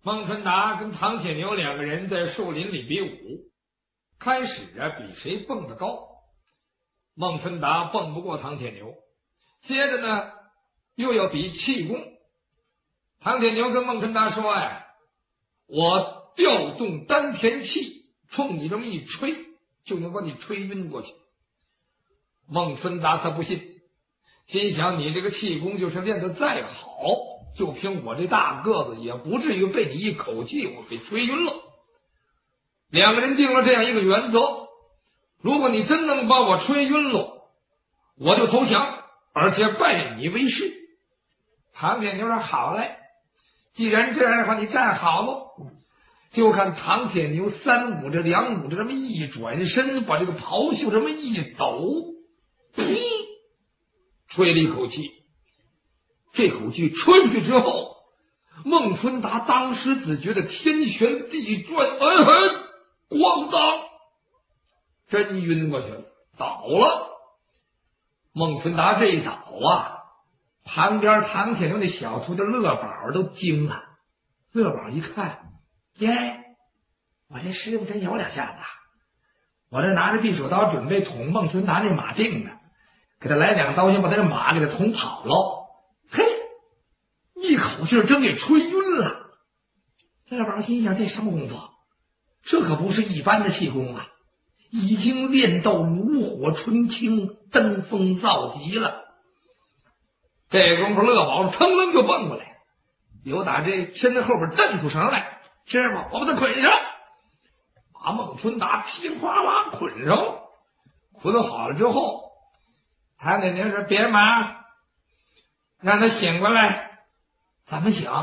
孟春达跟唐铁牛两个人在树林里比武，开始比谁蹦得高。孟春达蹦不过唐铁牛，接着呢又要比气功。唐铁牛跟孟春达说我调动丹田气，冲你这么一吹，就能把你吹晕过去。孟春达他不信，心想你这个气功就是练得再好，就凭我这大个子也不至于被你一口气我给吹晕了。两个人定了这样一个原则，如果你真能把我吹晕了，我就投降，而且拜你为师。唐铁牛说好嘞，既然这样的话你站好了。就看唐铁牛三五这两五这么一转身，把这个袍袖这么一抖，噗，吹了一口气。这口气吹出去之后，孟春达当时只觉得天旋地转，咣当，真晕过去了，倒了。孟春达这一倒旁边唐铁牛那小徒弟乐宝都惊了。乐宝一看，我这师傅真有两下子，我这拿着匕首刀准备捅孟春达那马腚呢，给他来两刀，先把他这马给他捅跑了。嘿，一口气真给吹晕了。乐宝心想，这什么功夫？这可不是一般的气功啊，已经练到炉火纯青，登峰造极了。这功夫乐宝噌楞就蹦过来，有打这身子后边蹬出绳来，师傅我把他捆上，把孟春达噼里啪啦捆上。捆好了之后，唐铁牛说别忙，让他醒过来。怎么醒？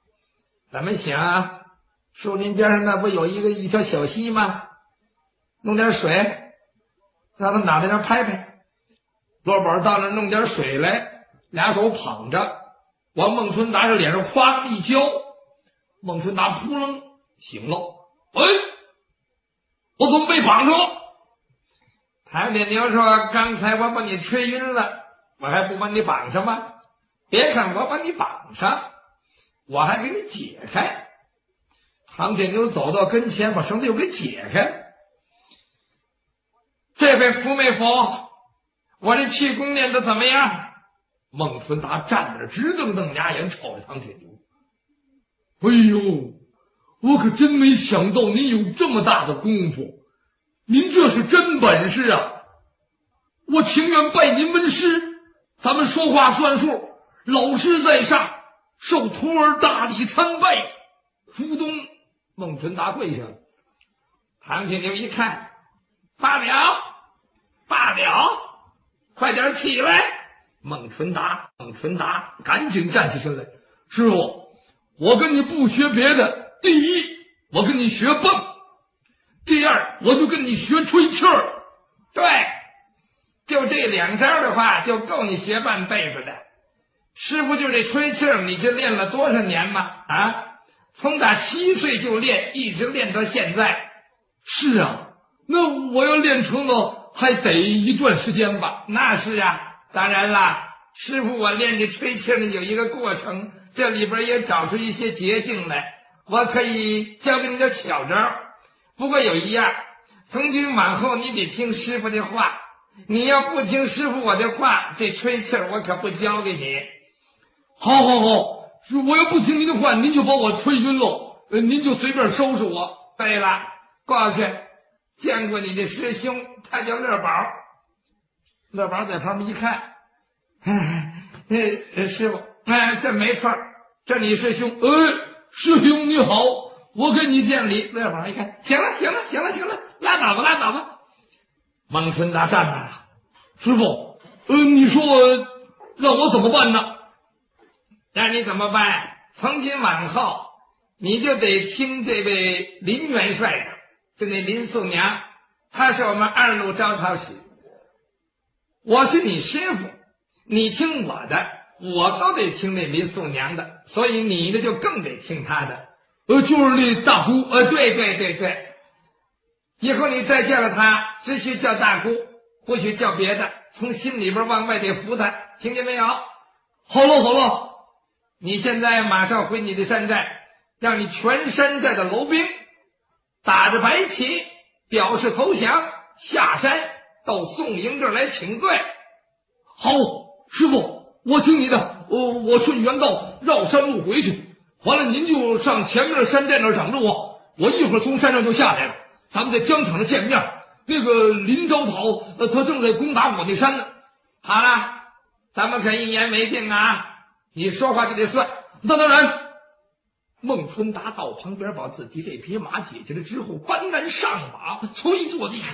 树林边上那不有一条小溪吗？弄点水，让他脑袋上拍拍。罗宝到那弄点水来，俩手捧着，往孟春达这脸上夸一浇，孟春达扑棱醒了。我怎么被绑上了？唐铁牛说刚才我把你吹晕了，我还不把你绑上吗？别看我把你绑上，我还给你解开。唐铁牛走到跟前，把绳子又给解开。这位服没服？我这气功练得怎么样？孟春达站那直瞪瞪俩眼瞅着唐铁牛。我可真没想到您有这么大的功夫，您这是真本事啊！我情愿拜您为师，咱们说话算数，老师在上，受徒儿大礼参拜。咕咚，孟春达跪下了。唐铁牛一看，罢了，快点起来！孟春达赶紧站起身来，师傅，我跟你不学别的，第一，我跟你学蹦；第二，我就跟你学吹气儿。对，就这两招的话，就够你学半辈子的。师傅就这吹气儿，你这练了多少年吗？从打7岁就练，一直练到现在。是啊，那我要练成了，还得一段时间吧？那是啊，当然啦，师傅我练这吹气儿呢有一个过程，这里边也找出一些捷径来，我可以教给你点巧招。不过有一样，从今往后你得听师傅的话，你要不听师傅我的话，这吹气儿我可不教给你。好，我要不听您的话，您就把我吹晕了，您就随便收拾我。对了，过去见过你的师兄，他叫乐宝。乐宝在旁边一看，师傅，这没错，这你师兄。师兄你好，我给你见礼。乐宝一看，行了，拉倒吧。孟春达站那了，师傅，你说让我怎么办呢？让你怎么办？从今往后，你就得听这位林元帅的，就那林素娘，她是我们2路招讨使。我是你师傅，你听我的，我都得听那林素娘的，所以你呢就更得听她的。就是那大姑。对。以后你再见了她，只许叫大姑，不许叫别的，从心里边往外得服她，听见没有？好了，你现在马上回你的山寨， 让你全山寨的楼兵打着白旗表示投降，下山到宋营这儿来请罪。 好，师傅，我听你的，我顺原道绕山路回去，完了您就上前面的山寨那儿等着我，我一会儿从山上就下来了，咱们在疆场上见面。那个林昭讨他正在攻打我那山呢。 好了，咱们可一言为定啊，你说话就得算。 那当然。 孟春达到旁边把自己这匹马解下来之后，搬鞍上马，催坐地，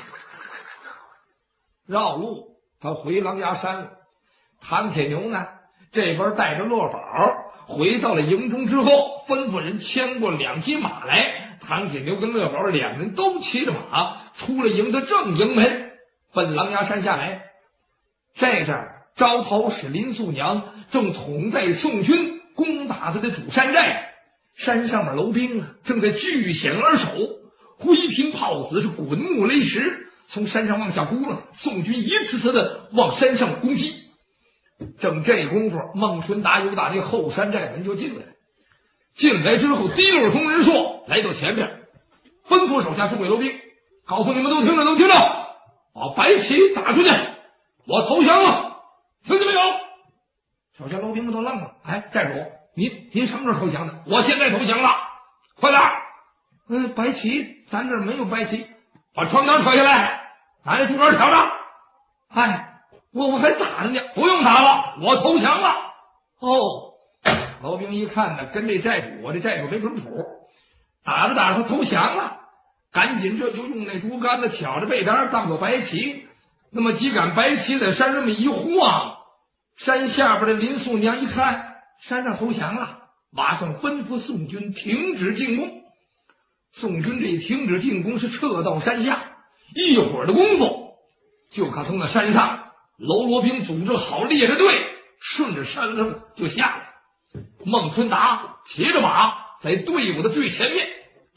绕路他回狼牙山了。唐铁牛呢，这边带着骆宝回到了营中之后，吩咐人牵过2匹马来。唐铁牛跟骆宝2人都骑着马出了营的正营门，奔狼牙山下来。这阵儿招讨使林素娘正统在宋军攻打他的主山寨，山上面楼兵正在据险而守，灰瓶炮子是滚木雷石，从山上往下咕了，宋军一次次的往山上攻击。正这功夫，孟春达由打那后山寨门就进来，进来之后提溜同人说来到前面，吩咐手下众位楼兵，告诉你们都听着，把白旗打出去，我投降了，听见没有？手下楼兵们都愣了，哎，寨主，您什么时候投降的？我现在投降了，快点！白旗，咱这儿没有白旗，把床单扯下来，拿着竹竿挑着。哎，我还打着呢，不用打了，我投降了。哦，楼兵一看呢，跟这寨主，我这寨主没准谱，打着他投降了，赶紧这就用那竹竿子挑着被单当做白旗。那么几杆白旗在山这么一晃，山下边的林素娘一看山上投降了，马上吩咐宋军停止进攻。宋军这停止进攻是撤到山下，一会儿的功夫，就看从那山上喽啰兵组织好列着队，顺着山路就下来。孟春达骑着马在队伍的最前面，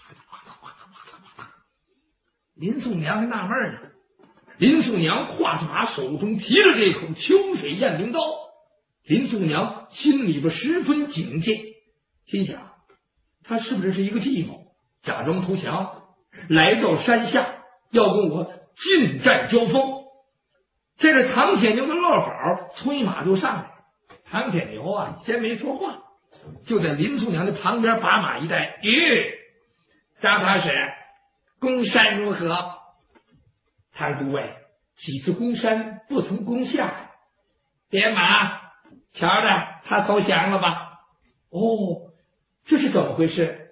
林素娘还纳闷呢。林素娘跨着马，手中提着这口秋水雁翎刀。林素娘心里边十分警戒，心想他是不是一个计谋，假装投降，来到山下要跟我近战交锋。这是唐铁牛的乐宝催马就上来，唐铁牛啊先没说话，就在林素娘的旁边把马一带，张堂使，攻山如何？唐都尉，几次攻山不曾攻下，别马，瞧着他投降了吧？哦，这是怎么回事？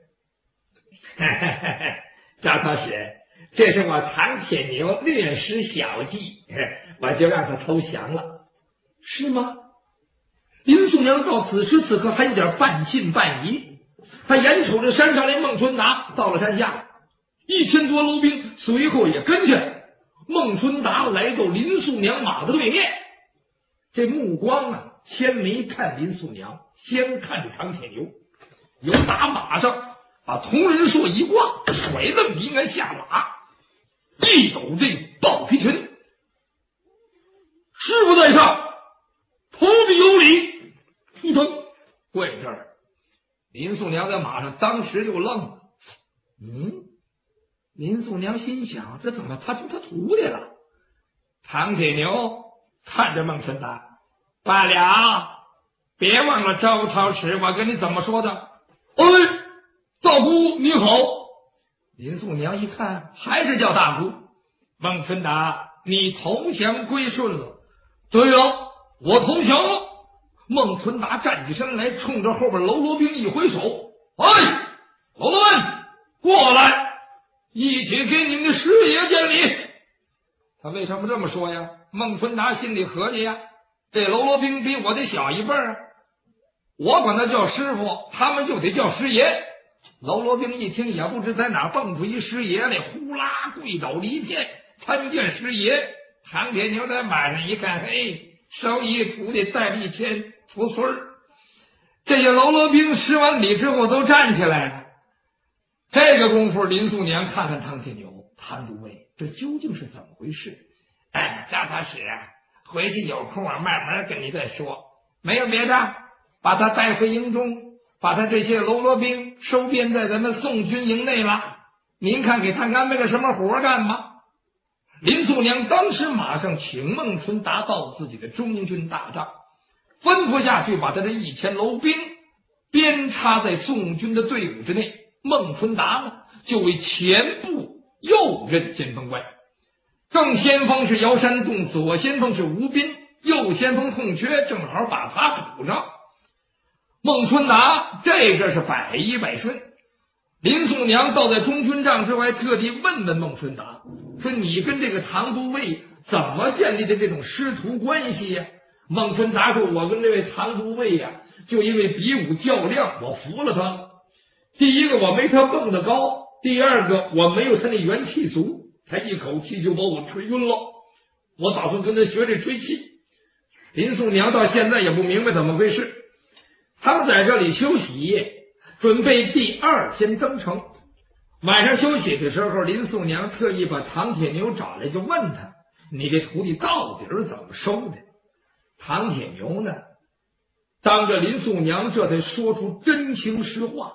张堂使，这是我唐铁牛略施小计，我就让他投降了，是吗？林素娘到此时此刻还有点半信半疑，他眼瞅着山上的孟春达到了山下，1000多楼兵随后也跟下来。孟春达来到林素娘马的对面，这目光啊，先没看林素娘，先看着唐铁牛，由打马上把同人槊一挂，甩在应该下马，一抖这豹皮裙，师傅在上，投笔有礼，出城跪这儿。林素娘在马上当时就愣了，林素娘心想，这怎么他成他徒弟了？唐铁牛看着孟春达，罢了，别忘了招讨使我跟你怎么说的。 哎，大姑你好。 林素娘一看还是叫大姑。孟春达，你投降归顺了？ 对了，我投降了。 孟春达站起身来，冲着后边喽啰兵一挥手，哎，喽啰们过来，一起给你们的师爷见礼。他为什么这么说呀？孟春达心里合计呀，这喽啰兵比我得小一辈儿，我管他叫师傅，他们就得叫师爷。喽啰兵一听也不知在哪蹦出一师爷来，呼啦跪倒了一片，参见师爷。唐铁牛在马上一看，嘿，收一徒弟带1000出村儿。这些喽啰兵施完礼之后都站起来了。这个功夫，林素娘看看唐铁牛，谭都尉，这究竟是怎么回事？哎，张堂使啊，回去有空啊，慢慢跟你再说。没有别的，把他带回营中， 把他这些喽啰兵收编在咱们宋军营内了。您看给他安排个什么活干吧？林素娘当时马上请孟春达到自己的中军大帐，吩咐下去，把他的1000楼兵编插在宋军的队伍之内。孟春达呢，就为前部右任先锋官，正先锋是姚山洞，左先锋是吴斌，右先锋空缺，正好把他补上。孟春达这阵是百依百顺。林素娘倒在中军帐之外，特地问问孟春达，说你跟这个唐都尉怎么建立的这种师徒关系呀？孟春达说，我跟这位唐都尉呀，就因为比武较量，我服了他了。第一个，我没他蹦得高；第二个，我没有他那元气足，他一口气就把我吹晕了。我打算跟他学这吹气。林素娘到现在也不明白怎么回事。他们在这里休息，准备第2天登城。晚上休息的时候，林素娘特意把唐铁牛找来，就问他：“你这徒弟到底是怎么收的？”唐铁牛呢，当着林素娘，这才说出真情实话。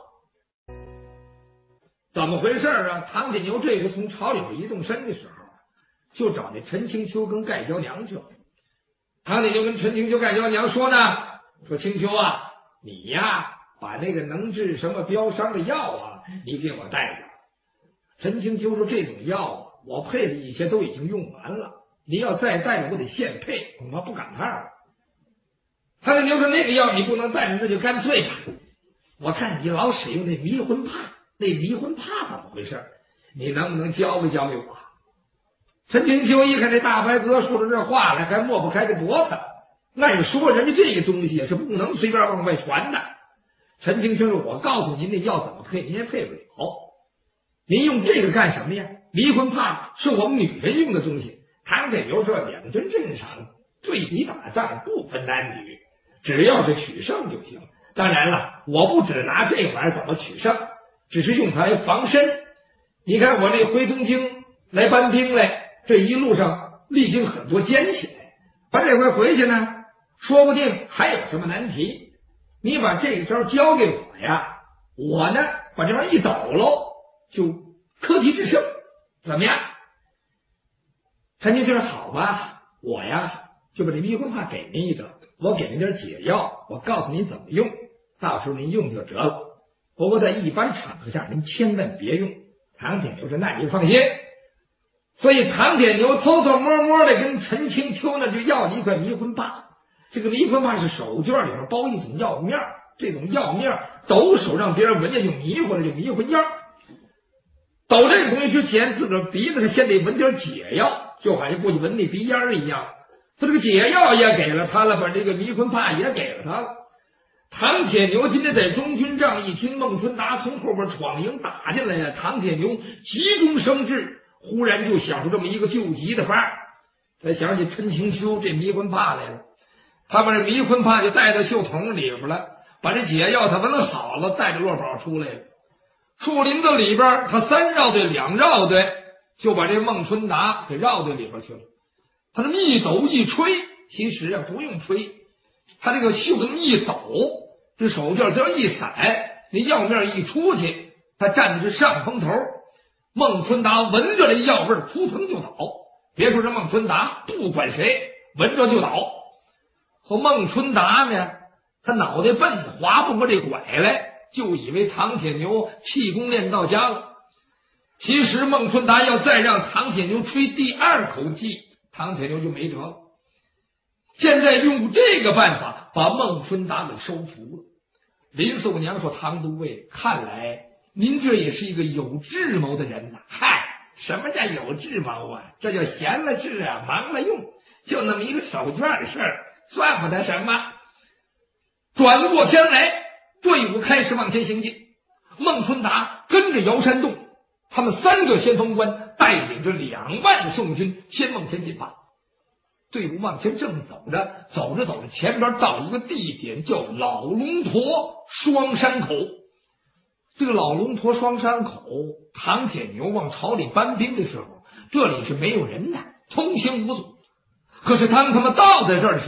怎么回事啊？唐铁牛这个从朝里一动身的时候，就找那陈青秋跟盖娇娘去了。唐铁牛跟陈青秋、盖娇娘说呢，说青秋啊，你呀，把那个能治什么标伤的药啊，你给我带着。陈青秋说，这种药啊，我配的一些都已经用完了，你要再带着，我得现配，恐怕不赶趟了。唐铁牛说，那个药你不能带着，那就干脆吧。我看你老使用那迷魂帕，那迷魂帕怎么回事？你能不能教给我？陈青秋一看这大白哥说出这话来，还抹不开这脖子。那你说人家这个东西是不能随便往外传的。陈青秋说，我告诉您那药怎么配，您也配不了。您用这个干什么呀？迷魂帕是我们女人用的东西。唐铁牛说，两军阵上对敌打仗不分男女，只要是取胜就行。当然了，我不只拿这玩意儿怎么取胜，只是用它来防身。你看我这回东京来搬兵来，这一路上历经很多艰险，把这回回去呢，说不定还有什么难题。你把这个招交给我呀，我呢把这玩意儿一抖喽，就科敌制胜，怎么样？陈青就说，好吧，我呀就把这迷魂帕给您一个，我给您点解药，我告诉您怎么用，到时候您用就得了。不过在一般场合下您千万别用。唐铁牛说，那你放心。所以唐铁牛偷偷摸摸的跟陈青秋呢就要一块迷魂帕。这个迷魂帕是手绢里面包一种药面，这种药面抖手让别人闻见就迷糊了，就迷魂烟。抖这个东西之前，自个儿鼻子上先得闻点解药，就好像过去闻那鼻烟一样。他这个解药也给了他了，把这个迷魂帕也给了他了。唐铁牛今天在中军帐一听孟春达从后边闯营打进来呀，唐铁牛急中生智，忽然就想出这么一个救急的法儿。他想起陈青秋这迷魂帕来了，他把这迷魂帕就带到袖筒里边了，把这解药他闻好了，带着落宝出来了。树林子里边，他3绕队2绕队，就把这孟春达给绕队里边去了。他这么一抖一吹，其实啊不用吹，他这个袖子一抖，这手绢这样一闪，那药面一出去，他站的是上风头。孟春达闻着这药味，扑腾就倒。别说这孟春达，不管谁闻着就倒。和孟春达呢，他脑袋笨，划不过这拐来，就以为唐铁牛气功练到家了。其实孟春达要再让唐铁牛吹第2口气，唐铁牛就没辙了。现在用这个办法把孟春达给收服了。林素娘说，唐都尉，看来您这也是一个有智谋的人呐。嗨，什么叫有智谋啊？这叫闲了智啊，忙了用，就那么一个手绢的事儿，算不得什么。转过天来，队伍开始往前行进。孟春达跟着姚山洞，他们3个先锋官带领着2万宋军先往前进发。队伍往前正走着，走着走着，前边到一个地点叫老龙驼双山口。这个老龙驼双山口，唐铁牛往朝里搬兵的时候，这里是没有人的，通行无阻。可是当他们到在这儿的时候，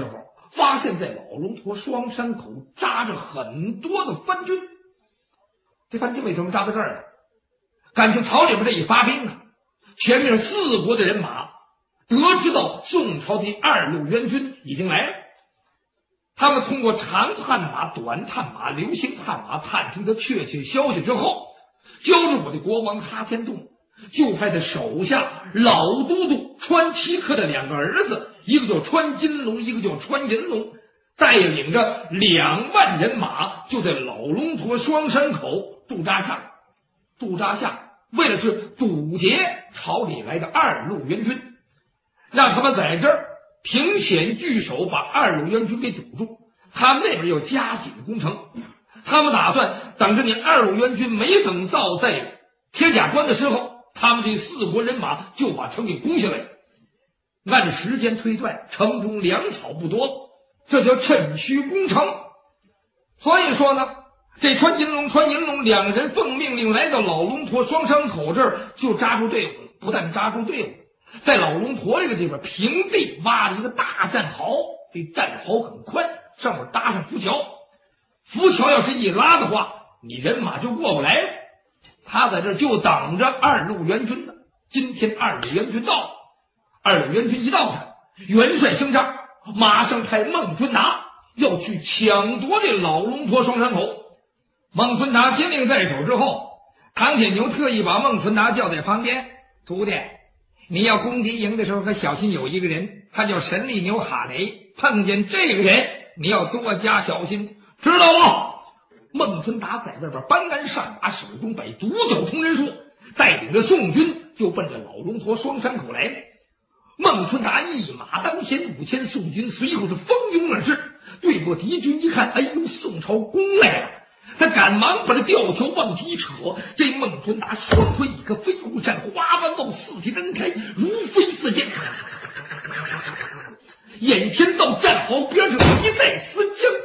发现在老龙坨双山口扎着很多的番军。这番军为什么扎在这儿呢？感情朝里边这一发兵啊，前面4国的人马得知到宋朝的2路援军已经来了，他们通过长探马、短探马、流星探马探听的确切消息之后，交着我的国王哈天栋，就派他手下老都督川七克的2个儿子，一个叫川金龙，一个叫川银龙，带领着2万人马，就在老龙坨双山口驻扎下，为了是堵截朝里来的2路援军，让他们在这儿凭险据守，把2路援军给堵住。他们那边要加紧攻城，他们打算等着你2路援军没等到在铁甲关的时候，他们这4国人马就把城给攻下来。按时间推断，城中粮草不多，这叫趁虚攻城。所以说呢，这川银龙2人奉命令来到老龙坨双山口这儿就扎住队伍，不但扎住队伍，在老龙坨这个地方平地挖了一个大战壕，这战壕很宽，上面搭上浮桥，浮桥要是一拉的话，你人马就过不来了。他在这就等着2路援军呢。今天2路援军到了，2路援军一到上，元帅声张，马上派孟春达要去抢夺这老龙坨双山口。孟春达接令在手之后，唐铁牛特意把孟春达叫在旁边，徒弟，你要攻敌营的时候可小心，有一个人他叫神力牛哈雷，碰见这个人你要多加小心，知道吗？孟春达在外边搬鞍上马，手中摆独角同人术，带领着宋军就奔着老龙坨双山口来了。孟春达一马当先，5000宋军随后是蜂拥而至。对过敌军一看，哎呦，宋朝攻来了，他赶忙把这吊桥往起一扯，这孟春达双腿一个飞虎闪花弯刀，四蹄蹬开，如飞似箭，眼前到战壕边上一带丝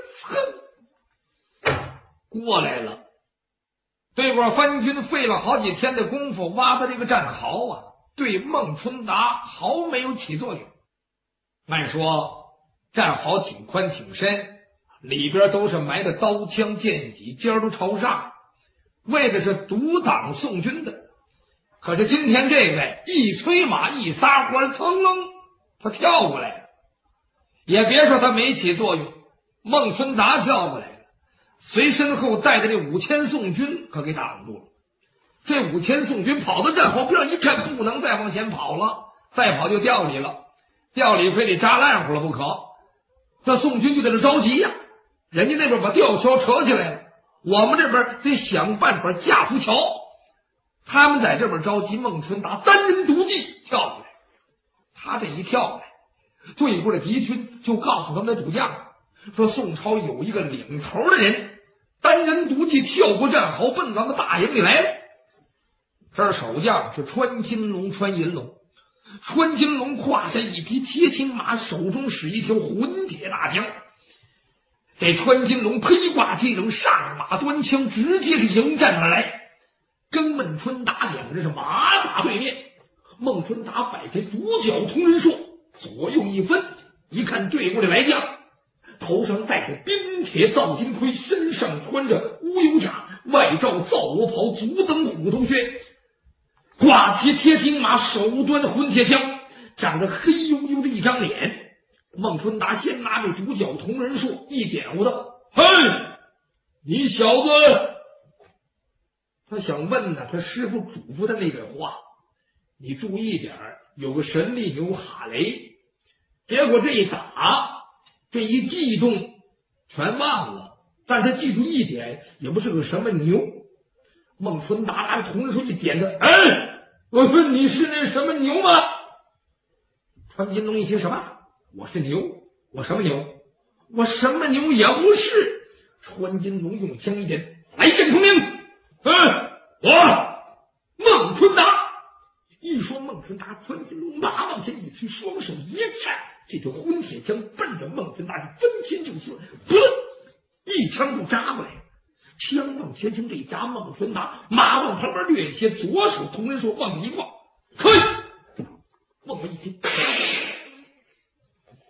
枪，过来了。对过番军费了好几天的功夫挖的这个战壕啊，对孟春达毫没有起作用。按说战壕挺宽挺深，里边都是埋的刀枪剑戟，尖都朝上，为的是阻挡宋军的。可是今天这位一催马一撒欢，噌楞他跳过来了。也别说他没起作用，孟春达跳过来了，随身后带的这5000宋军可给挡住了。这5000宋军跑到战壕边上一看，不能再往前跑了，再跑就掉里了，掉里非得扎烂乎了不可。这宋军就在这着急呀，人家那边把吊桥扯起来了，我们这边得想办法架浮桥。他们在这边着急，孟春达单人独骑跳过来。他这一跳过来，对过的敌军就告诉他们的主将说，宋朝有一个领头的人单人独骑跳过战壕，奔咱们大营里来了。这儿守将是川金龙、川银龙。川金龙胯下一匹铁青马，手中使一条混铁大枪。这川金龙披挂接刃，上马端枪，直接是迎战而来，跟孟春达2人是马打对面。孟春达摆开独角同人术，左右一分，一看对过的来将，头上戴着冰铁造金盔，身上穿着乌油甲，外罩皂罗袍，足蹬虎头靴，挂骑铁挺马，手端混铁枪，长得黑黝黝的一张脸。孟春达先拿这独角同人术一点我道：“嘿，你小子！”他想问呢，他师傅嘱咐的那个话，你注意点，有个神力牛哈雷。结果这一打，这一激动全忘了，但是他记住一点，也不是个什么牛。孟春达拿着同人术一点他，哎，我说你是那什么牛吗？川金龙一听，什么？我是牛？我什么牛？我什么牛也不是。川金龙用枪一点，来阵统领。我孟春达。一说孟春达，川金龙马往前一推，双手一颤，这条混铁枪奔着孟春达是分天就刺，一枪就扎过来。枪往前倾，这一扎，孟春达马往旁边略些，左手同人术往一挂，嘿，往我一踢，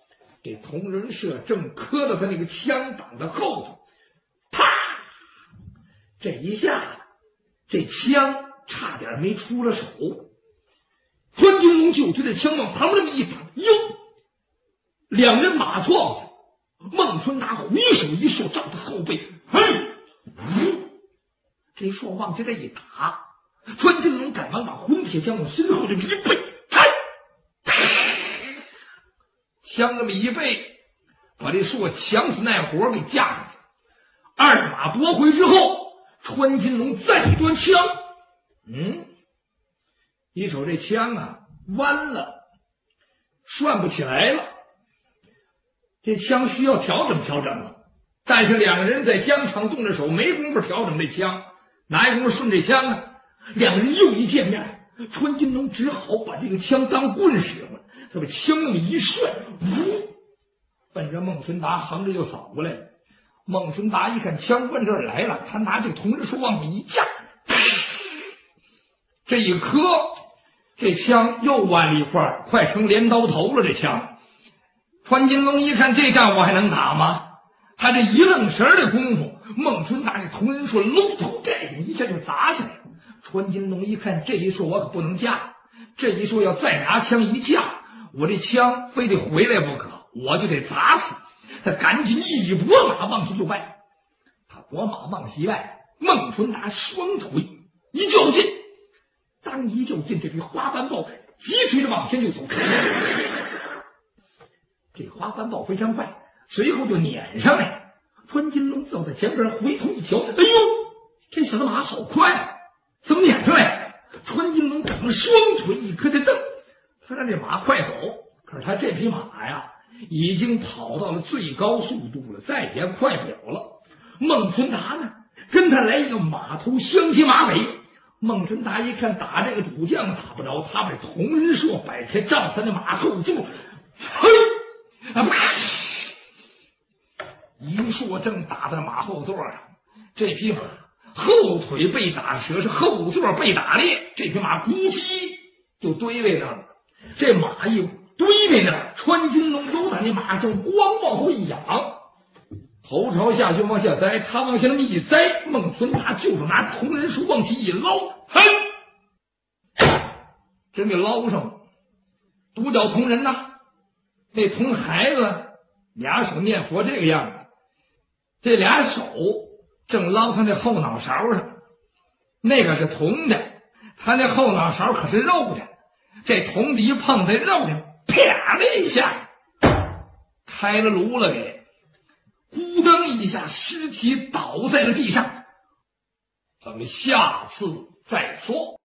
这同仁社正磕到他那个枪挡的后头，啪！这一下，这枪差点没出了手。川金龙就对这枪往旁边这么一打，哟，两人马撞下。孟春达回手一射，照他后背，这一射往下这一打，川金龙赶忙把混铁枪往身后这么一背，枪这么一背，把这射强死耐活给架上去。二马夺回之后，川金龙再一端枪，一瞅这枪啊弯了，涮不起来了。这枪需要调整调整了，但是两个人在疆场动着手，没工夫调整这枪，哪有功夫顺这枪呢？两个人又一见面，川金龙只好把这个枪当棍使唤，他把枪那么一涮，奔着孟春达横着就扫过来了。孟春达一看枪奔这儿来了，他拿这同志树往里一架，这一磕，这枪又弯了一块，快成镰刀头了。这枪川金龙一看这仗我还能打吗？他这一愣神的功夫，孟春达这同人说搂头带顶一下就砸下来了。川金龙一看这一说我可不能架，这一说要再拿枪一架，我这枪非得回来不可，我就得砸死。他赶紧一拨马往西就迈，他拨马往西迈，孟春达双腿一较劲，当一较劲，这匹花斑豹急随着往前就走。这花斑豹非常快，随后就撵上来了。川金龙走在前边，回头一瞧，哎呦，这小子马好快，怎么撵上来？川金龙赶忙双腿一磕这蹬，他让这马快走。可是他这匹马呀，已经跑到了最高速度了，再也快不了了。孟春达呢，跟他来一个马头相接马尾。孟春达一看打这个主将打不着，他把同人射摆开，照他那马后座，嘿！一束正打在马后座上，这匹马后腿被打折，是后座被打裂，这匹马咕叽就堆在那儿了。这马一堆在那儿，川金龙都在那马上光往后一仰，头朝下就往下栽，他往下那么一栽，孟春达就是拿同人书往起一捞，嘿，真给捞上了。独角同人呐，那铜孩子俩手念佛这个样子，这俩手正捞他那后脑勺上，那个是铜的，他那后脑勺可是肉的，这铜笛碰在肉上，啪的一下开了颅了，给咕噔一下，尸体倒在了地上。咱们下次再说。